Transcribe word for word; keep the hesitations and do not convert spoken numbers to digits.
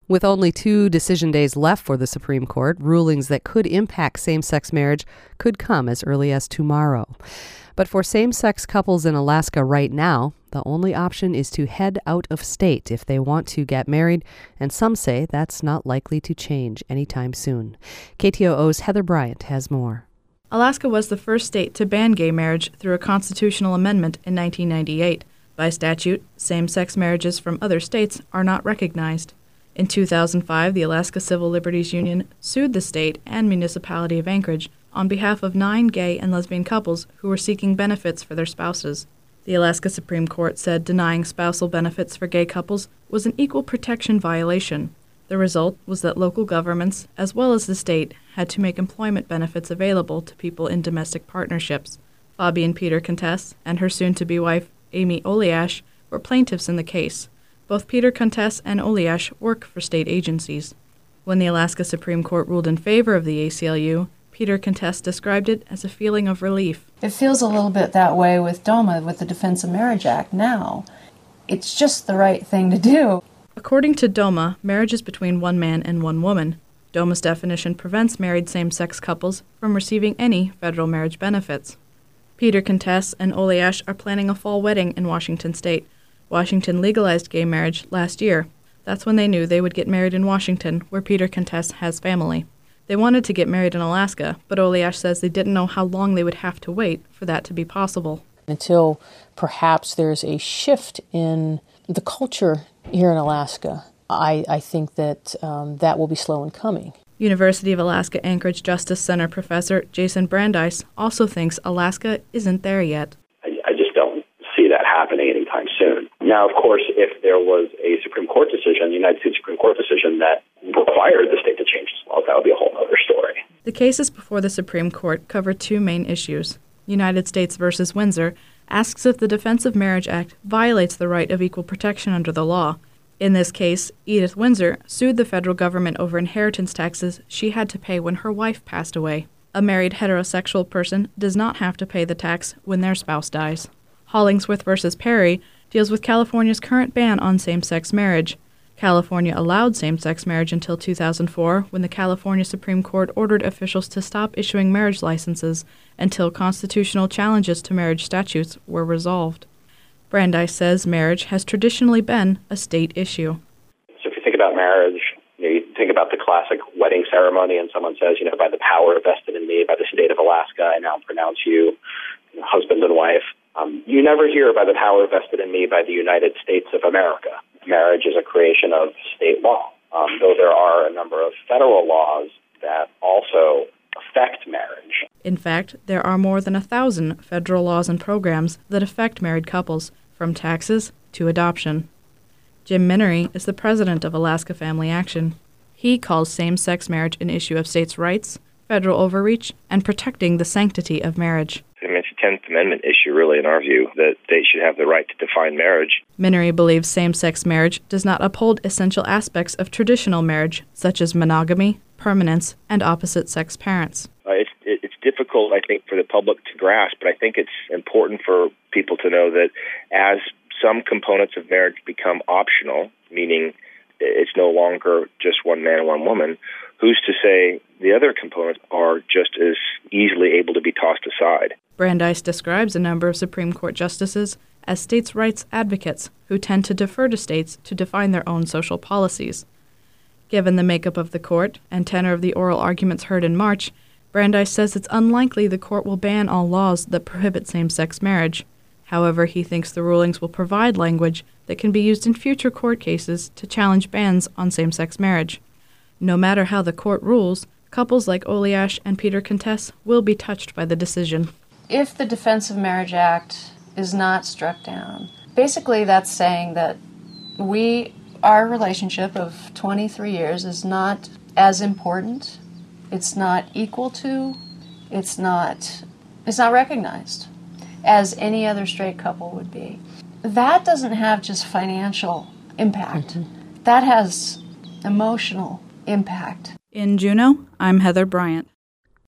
With only two decision days left for the Supreme Court, rulings that could impact same-sex marriage could come as early as tomorrow. But for same-sex couples in Alaska right now, the only option is to head out of state if they want to get married, and some say that's not likely to change anytime soon. K T O O's Heather Bryant has more. Alaska was the first state to ban gay marriage through a constitutional amendment in nineteen ninety-eight. By statute, same-sex marriages from other states are not recognized. In two thousand five, the Alaska Civil Liberties Union sued the state and municipality of Anchorage on behalf of nine gay and lesbian couples who were seeking benefits for their spouses. The Alaska Supreme Court said denying spousal benefits for gay couples was an equal protection violation. The result was that local governments, as well as the state, had to make employment benefits available to people in domestic partnerships. Fabian Peter Contess and her soon-to-be wife, Amy Oliash, were plaintiffs in the case. Both Peter Contess and Oliash work for state agencies. When the Alaska Supreme Court ruled in favor of the A C L U, Peter Contess described it as a feeling of relief. It feels a little bit that way with DOMA, with the Defense of Marriage Act now. It's just the right thing to do. According to DOMA, marriage is between one man and one woman. DOMA's definition prevents married same-sex couples from receiving any federal marriage benefits. Peter Contess and Oliash are planning a fall wedding in Washington state. Washington legalized gay marriage last year. That's when they knew they would get married in Washington, where Peter Contess has family. They wanted to get married in Alaska, but Oliash says they didn't know how long they would have to wait for that to be possible. Until perhaps there's a shift in the culture here in Alaska, I, I think that um, that will be slow in coming. University of Alaska Anchorage Justice Center professor Jason Brandeis also thinks Alaska isn't there yet. I, I just don't see that happening anytime soon. Now, of course, if there was a Supreme Court decision, the United States Supreme Court decision that required the state to change its laws, that would be a whole other story. The cases before the Supreme Court cover two main issues. United States versus Windsor asks if the Defense of Marriage Act violates the right of equal protection under the law. In this case, Edith Windsor sued the federal government over inheritance taxes she had to pay when her wife passed away. A married heterosexual person does not have to pay the tax when their spouse dies. Hollingsworth versus Perry deals with California's current ban on same-sex marriage. California allowed same-sex marriage until two thousand four, when the California Supreme Court ordered officials to stop issuing marriage licenses until constitutional challenges to marriage statutes were resolved. Brandeis says marriage has traditionally been a state issue. So if you think about marriage, you know, you think about the classic wedding ceremony, and someone says, you know, by the power vested in me by the state of Alaska, I now pronounce you, you know, husband and wife. Um, you never hear by the power vested in me by the United States of America. Marriage is a creation of state law, um, though there are a number of federal laws that also affect marriage. In fact, there are more than a thousand federal laws and programs that affect married couples, from taxes to adoption. Jim Minery is the president of Alaska Family Action. He calls same-sex marriage an issue of states' rights, federal overreach, and protecting the sanctity of marriage. I mean, it's a tenth Amendment issue, really, in our view, that they should have the right to define marriage. Minery believes same-sex marriage does not uphold essential aspects of traditional marriage, such as monogamy, permanence, and opposite-sex parents. Uh, it's, it, it's difficult, I think, for the public to grasp, but I think it's important for people to know that as some components of marriage become optional, meaning it's no longer just one man and one woman, who's to say the other components are just as easily able to be tossed aside? Brandeis describes a number of Supreme Court justices as states' rights advocates who tend to defer to states to define their own social policies. Given the makeup of the court and tenor of the oral arguments heard in March, Brandeis says it's unlikely the court will ban all laws that prohibit same-sex marriage. However, he thinks the rulings will provide language that can be used in future court cases to challenge bans on same-sex marriage. No matter how the court rules, couples like Oliash and Peter Contess will be touched by the decision. If the Defense of Marriage Act is not struck down, basically that's saying that we, our relationship of twenty-three years is not as important, it's not equal to, it's not, it's not recognized as any other straight couple would be. That doesn't have just financial impact. Mm-hmm. That has emotional impact. In Juneau, I'm Heather Bryant.